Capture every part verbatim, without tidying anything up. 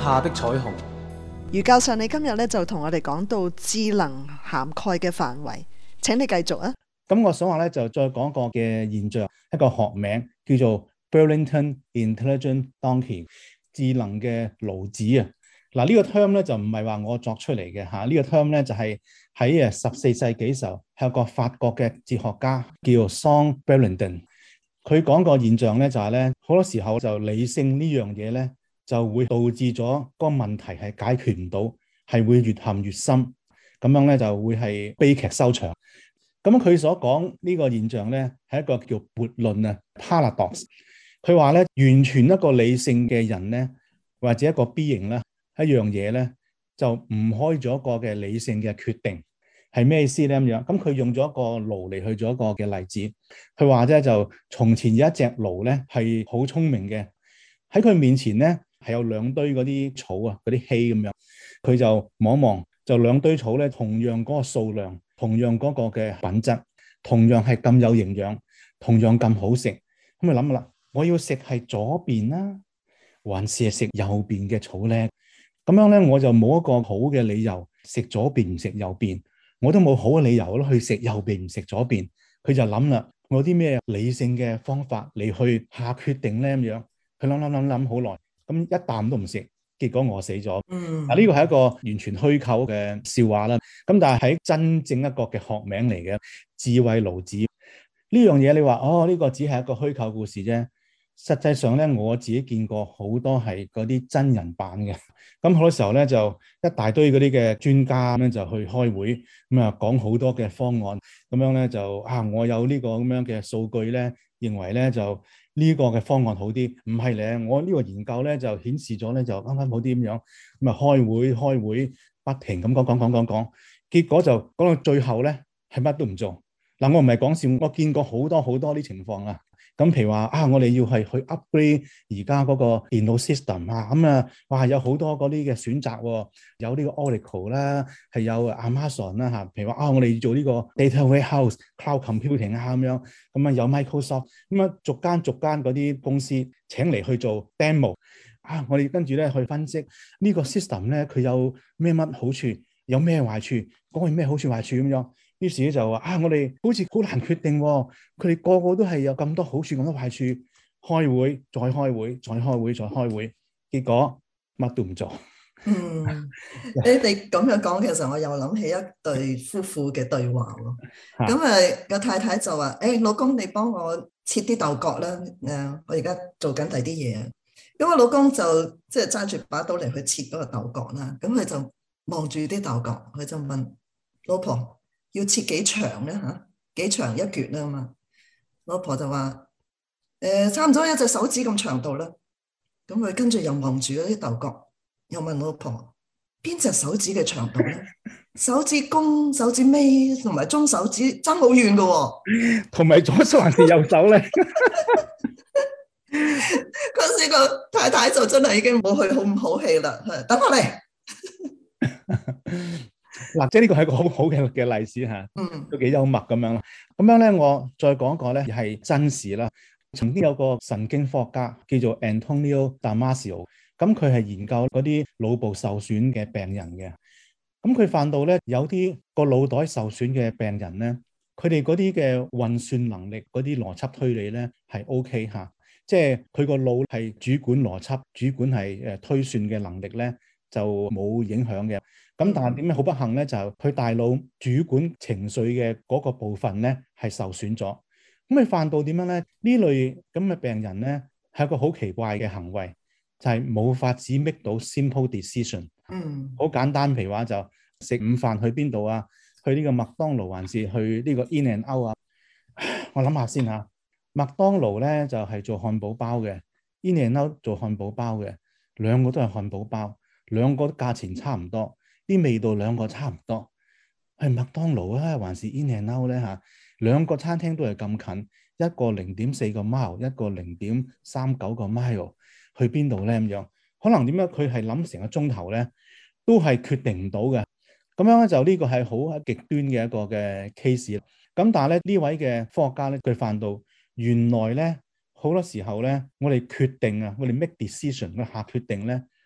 下的彩虹。 余教授，你今日咧就同我哋講到智能涵蓋嘅範圍，請你繼續啊。 咁我想話咧就再講一個嘅現象，一個學名叫做 Burlington Intelligent Donkey， 智能嘅驢子啊。嗱、這個、呢個 term 咧就唔係話我作出嚟嘅嚇，呢、這個 term 咧就係喺誒十四世紀時候係有個法國嘅哲學家叫做 Jean Burlington， 佢講個現象咧就係咧好多時候就理性呢樣嘢咧就會導致咗個問題係解決唔到，係會越陷越深，咁樣咧就會係悲劇收場。咁佢所講呢個現象咧係一個叫悖論啊 paradox。佢話咧完全一個理性嘅人咧或者一個 being 咧一樣嘢咧就唔開咗一個嘅理性嘅決定，係咩意思咧咁樣？咁佢用咗一個驢嚟去做一個嘅例子。佢話咧就從前有一隻驢咧係好聰明嘅，喺佢面前咧係有兩堆嗰啲草啊嗰啲稀咁樣，佢就望一望，就兩堆草咧同樣嗰個數量，同樣嗰個嘅品質，同樣係咁有營養，同樣咁好食。咁咪諗下啦，我要食係左邊啦，還是係食右邊嘅草咧？咁樣咧我就冇一個好嘅理由食左邊唔食右邊，我都冇好嘅理由咯去食右邊唔食左邊。佢就諗啦，我有啲咩理性嘅方法嚟去下決定咧咁樣。佢諗諗諗諗好耐，咁一啖都唔食，結果餓死咗。 嗯， 嗱呢個係一個完全虛構嘅笑話啦。咁但係喺真正一個嘅學名嚟嘅智慧驢子呢樣嘢，你話哦呢個只係一個虛構故事啫。實際上咧，我自己見過好多係嗰啲真人版嘅。咁好多時候咧，就一大堆嗰啲嘅專家咁樣就去開會，咁啊講好多嘅方案，咁樣咧就啊，我有呢個咁樣嘅數據咧，認為咧就呢個嘅方案好啲。唔係咧，我呢個研究咧就顯示咗咧就啱啱好啲咁樣。咁啊開會開會不停咁講講講講講，結果就講到最後咧係乜都唔做。嗱，我唔係講笑，我見過好多好多啲情況啊。咁譬如話啊，我哋要係去 upgrade 而家嗰個電腦 system 啊，咁啊，哇，有好多嗰啲嘅選擇喎，有呢個 Oracle 啦，係有 Amazon 啦嚇，譬如話啊，我哋要做呢個 data warehouse、cloud computing 啊咁樣，咁啊有 Microsoft，咁啊逐間逐間嗰啲公司請嚟去做 demo，啊，我哋跟住咧去分析呢個 system 咧佢有咩乜好處，有咩壞處，講係咩好處壞處咁樣。於是咧就話啊，我哋好似好難決定喎，佢哋個個都係有咁多好處咁多壞處，開會再開會再開會再開會，結果乜都唔做。 嗯，你哋咁樣講，其實我又諗起一對夫婦嘅對話咯。咁啊個太太就話：誒、欸，老公，你幫我切啲豆角啦，誒，我而家做緊第啲嘢。咁我老公就即係揸住把刀嚟去切嗰個豆角啦。咁佢就望住啲豆角，佢就問老婆：要切幾長咧嚇？幾長一橛啦嘛？老婆就話：誒、呃，差唔多一隻手指咁長度啦。咁佢跟住又望住嗰啲豆角，又問老婆：邊隻手指嘅長度咧？手指公、手指尾同埋中手指爭好遠噶喎。 同埋左手還是右手咧？ 嗰時個太太就真係已經冇去好唔好氣啦。等我嚟。 嗱，即係呢個係一個好好嘅嘅例子嚇， 嗯， 都幾幽默咁樣啦。咁樣咧，我再講一個咧，係真事啦。曾經有個神經科學家叫做 Antonio Damasio， 咁佢係研究嗰啲腦部受損嘅病人嘅。咁佢發到咧，有啲個腦袋受損嘅病人咧，佢哋嗰啲嘅運算能力、嗰啲邏輯推理咧係 OK 嚇，即係佢個腦係主管邏輯、主管係誒推算嘅能力咧就冇影響嘅。咁但係點解好不幸咧？就係佢大腦主管情緒嘅嗰個部分咧係受損咗。咁佢犯到點樣咧？呢類咁嘅病人咧係一個好奇怪嘅行為，就係冇法子 make 到 simple decision。 嗯， 好簡單，譬如話就食午飯去邊度啊？去呢個麥當勞還是去呢個 In and Out 啊？我諗下先嚇。麥當勞咧就係做漢堡包嘅 ，In and Out 做漢堡包嘅，兩個都係漢堡包，兩個價錢差唔多。啲味道兩個差唔多，係麥當勞啊，還是 In and Out 咧嚇？兩個餐廳都係咁近，一個零點四個 mile， 一個零點三九個 mile， 去邊度咧咁樣？可能點樣佢係諗成個鐘頭咧，都係決定唔到嘅。咁樣咧就呢個係好極端嘅一個嘅 case。咁但係咧呢位嘅科學家咧，佢發到原來咧好多時候咧，我哋決定啊，我哋 make decision 嘅下決定咧，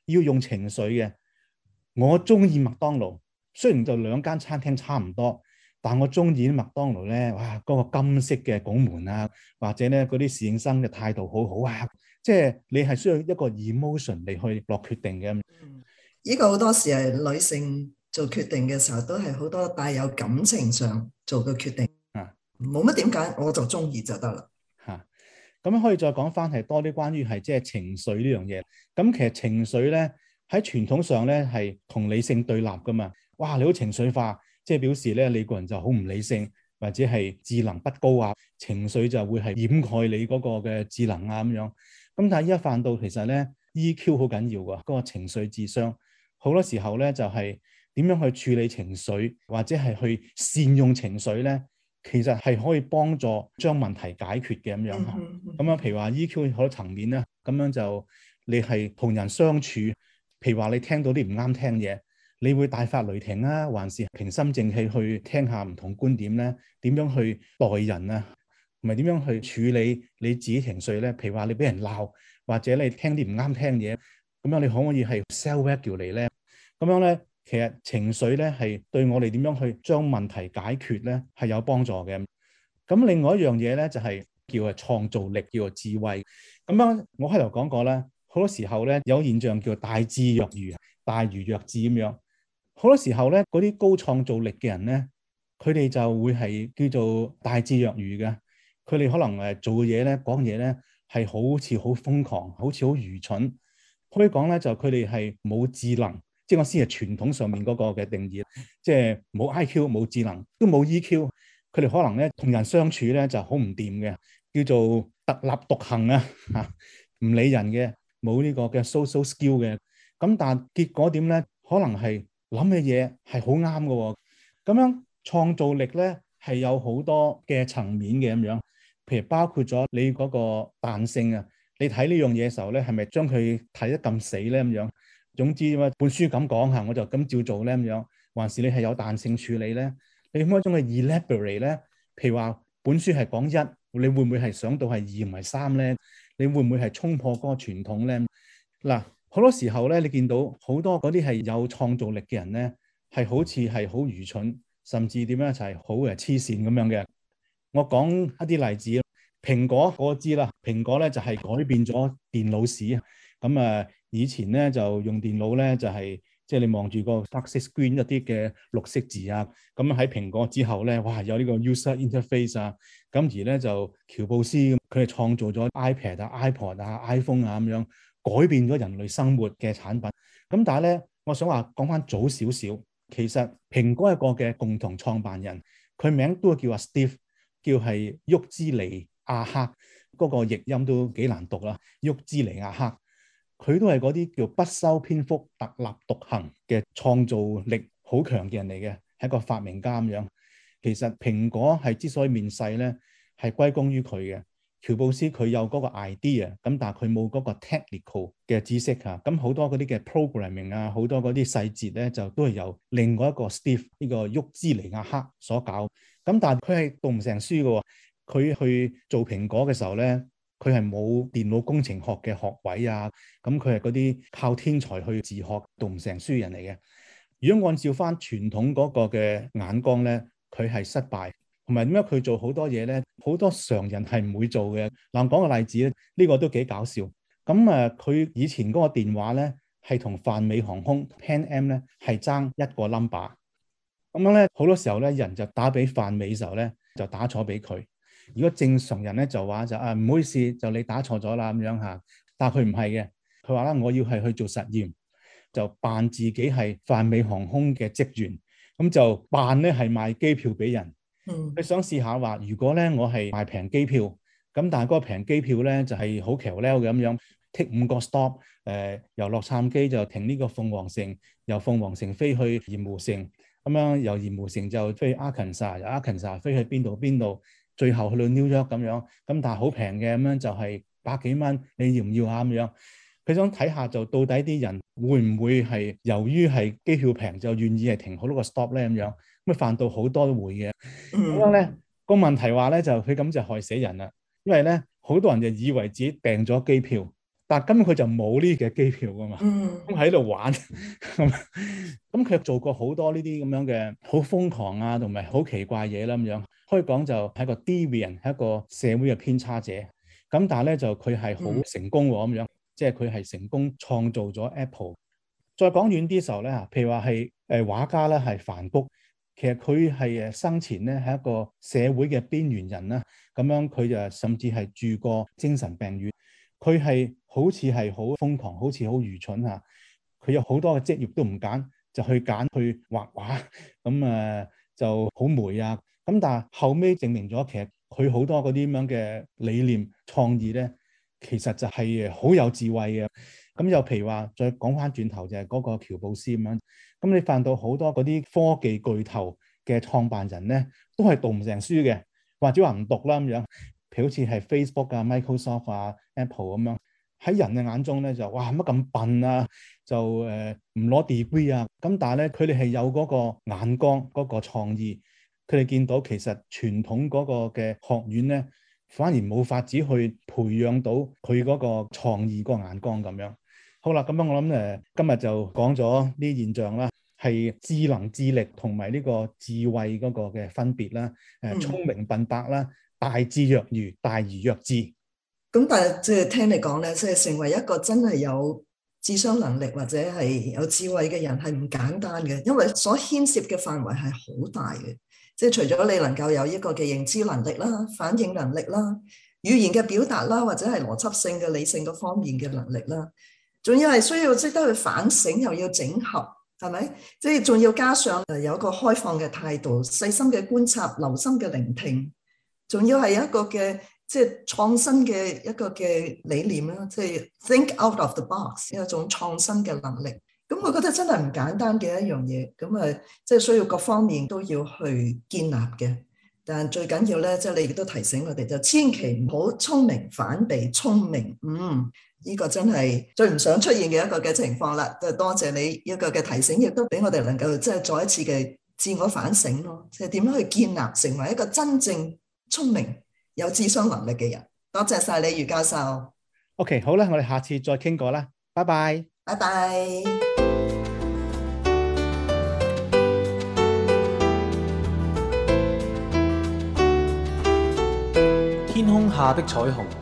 要用情緒嘅。我中意麥當勞，雖然就兩間餐廳差唔多，但我中意啲麥當勞咧，哇，嗰個金色嘅拱門啊，或者咧嗰啲侍應生嘅態度好好啊，即係你係需要一個 emotion 嚟去落決定嘅。 嗯，呢個好多時係女性做決定嘅時候，都係好多帶有感情上做嘅決定啊，冇乜點解，我就中意就得啦。 嚇，咁樣可以再講翻係多啲關於係即係情緒呢樣嘢。咁其實情緒咧喺傳統上咧係同理性對立噶嘛。哇，你好情緒化，即係表示咧你個人就好唔理性，或者係智能不高啊，情緒就會係掩蓋你嗰個嘅智能啊咁樣。咁但係依家泛到其實咧 E Q 好緊要㗎，嗰個情緒智商好多時候咧就係點樣去處理情緒，或者係去善用情緒咧，其實係可以幫助將問題解決嘅咁樣嚇。咁樣譬如話 E Q 好多層面咧，咁樣就你係同人相處，譬如話你聽到啲唔啱聽嘢，你會大發雷霆啊，還是平心靜氣去聽下唔同觀點咧？點樣去待人啊？同埋點樣去處理你自己情緒咧？譬如話你俾人鬧，或者你聽啲唔啱聽嘢，咁樣你可唔可以係 self-regulate 咧？咁樣咧，其實情緒咧係對我哋點樣去將問題解決咧係有幫助嘅。咁另外一樣嘢咧就係叫係創造力，叫做智慧。咁樣我開頭講過啦，好多時候咧有現象叫大智若愚，大愚若智咁樣。好多時候咧，嗰啲高創造力嘅人咧，佢哋就會係叫做大智若愚嘅。佢哋可能誒做嘅嘢咧，講嘢咧係好似好瘋狂，好似好愚蠢。可以講咧，就佢哋係冇智能，即係我先係傳統上面嗰個嘅定義，即係冇 I Q、冇智能，都冇 E Q。佢哋可能咧同人相處咧就好唔掂嘅，叫做特立獨行啊，嚇唔理人嘅，冇呢個嘅 social skill 嘅。咁但係結果點咧？可能係諗嘅嘢係好啱嘅喎。咁樣創造力咧係有好多嘅層面嘅咁樣，譬如包括咗你嗰個彈性啊。你睇呢樣嘢嘅時候咧，係咪將佢睇得咁死咧咁樣？總之啊，本書咁講下，我就咁照做咧咁樣，還是你係有彈性處理咧？你可唔可以將佢 elaborate 咧？譬如話本書係講一，你會唔會係想到係二唔係三咧？你會唔會係衝破嗰個傳統咧？嗱，好多時候咧，你見到好多嗰啲係有創造力嘅人咧，係好似係好愚蠢，甚至點樣就係好誒黐線咁樣嘅。我講一啲例子。蘋果我知啦，蘋果咧就係改變咗電腦史。咁啊，以前咧就用電腦咧就係即係你望住個白色 screen 一啲嘅綠色字啊。咁喺蘋果之後咧，哇有呢個 user interface 啊。咁而咧就喬布斯佢係創造咗 iPad 啊、iPod 啊、iPhone 啊咁樣，改變咗人類生活嘅產品。咁但係咧，我想話講翻早少少，其實蘋果一個嘅共同創辦人，佢名都叫阿 Steve， 叫係沃茲尼亞克，嗰、那個譯音都幾難讀啦。沃茲尼亞克，佢都係嗰啲叫不修邊幅、特立獨行嘅創造力好強嘅人嚟嘅，係一個發明家咁樣。其實蘋果係之所以面世咧，係歸功於佢嘅。喬布斯佢有嗰個 idea，咁但係佢冇嗰個 technical 嘅知識嚇，咁好多嗰啲嘅 programming 啊，好多嗰啲細節咧，就都係由另外一個 Steve 呢個沃茲尼亞克所搞。咁但係佢係讀唔成書嘅喎。佢去做蘋果嘅時候咧，佢係冇電腦工程學嘅學位啊。咁佢係嗰啲靠天才去自學讀唔成書人嚟嘅。如果按照翻傳統嗰個嘅眼光咧，佢係失敗。同埋點解佢做好多嘢咧？好多常人係唔會做嘅。嗱，講個例子咧，呢、呢個都幾搞笑。咁誒，佢以前嗰個電話咧係同泛美航空 Pan Am 咧係爭一個 number。咁樣咧，好多時候咧，人就打俾泛美嘅時候咧，就打錯俾佢。如果正常人咧就話就啊，唔好意思，就你打錯咗啦咁樣嚇。但係佢唔係嘅，佢話啦，我要係去做實驗，就扮自己係泛美航空嘅職員，咁就扮咧係賣機票俾人。佢、嗯、想試下話，如果咧我係賣平機票，咁但係嗰個平機票咧就係好橋溜嘅咁樣，take 五個 stop，誒、呃、由洛杉磯就停呢個鳳凰城，由鳳凰城飛去鹽湖城，咁樣由鹽湖城就飛去阿肯薩，由阿肯薩飛去邊度邊度。最後去到紐約咁樣，咁但係好平嘅咁樣就係百幾蚊，你要唔要啊咁樣？佢想睇下就到底啲人會唔會係由於係機票平就願意係停好多個 stop 咧咁樣，咁啊犯到好多都會嘅。咁樣咧個問題話咧就佢咁就害死人啦，因為咧好多人就以為自己訂咗機票， 但係根本佢就冇呢嘅機票噶嘛， 嗯， 咁喺度玩，咁咁佢做過好多呢啲咁樣嘅好瘋狂啊，同埋好奇怪嘢啦咁樣，可以講就係一個 deviant，係一個社會嘅偏差者。咁但係咧就佢係好成功喎咁樣，即係佢係成功創造咗 Apple。再講遠啲時候咧，譬如話係誒畫家咧係梵谷，其實佢係誒生前咧係一個社會嘅邊緣人啦，咁樣佢就甚至係住過精神病院。佢係好似係好瘋狂，好似好愚蠢嚇。佢有好多嘅職業都唔揀，就去揀去畫畫，咁誒就好霉啊。咁但係後尾證明咗，其實佢好多嗰啲咁樣嘅理念創意咧，其實就係好有智慧嘅。咁又譬如話，再講翻轉頭就係嗰個喬布斯咁樣。咁你發現到好多嗰啲科技巨頭嘅創辦人咧，都係讀唔成書嘅，或者話唔讀啦咁樣。譬如好似係 Facebook 啊、Microsoft 啊、Apple 咁樣，喺人嘅眼中咧就哇乜咁笨啊，就誒唔攞 degree 啊。咁但係咧，佢哋係有嗰個眼光、嗰個創意。佢哋見到其實傳統嗰個嘅學院咧，反而冇法子去培養到佢嗰個創意、嗰個眼光咁樣。好啦，咁樣我諗誒，今日就講咗呢啲現象啦，係智能智力同埋呢個智慧嗰個嘅分別啦。誒，聰明笨伯啦，大智若愚，大愚若智。 咁但係即係聽你講咧，即係成為一個真係有智商能力或者係有智慧嘅人係唔簡單嘅，因為所牽涉嘅範圍係好大嘅。即係除咗你能夠有一個嘅認知能力啦、反應能力啦、語言嘅表達啦，或者係邏輯性嘅理性嗰方面嘅能力啦，仲要係需要識得去反省，又要整合，係咪？即係仲要加上誒有一個開放嘅態度、細心嘅觀察、留心嘅聆聽，仲要係一個嘅即係創新嘅一個嘅理念啦，即係 think out of the box 一種創新嘅能力。咁我覺得真係唔簡單嘅一樣嘢，咁啊，即係需要各方面都要去建立嘅。但最緊要咧，即係你亦都提醒我哋，就千祈唔好聰明反被聰明。嗯，呢個真係最唔想出現嘅一個嘅情況啦。就多謝你一個嘅提醒，亦都俾我哋能夠即係再一次嘅自我反省咯。即係點樣去建立成為一個真正聰明有智商能力嘅人。多謝晒你，余教授。 OK， 好啦，我哋下次再傾過啦。拜拜。 拜拜。 天空下的彩虹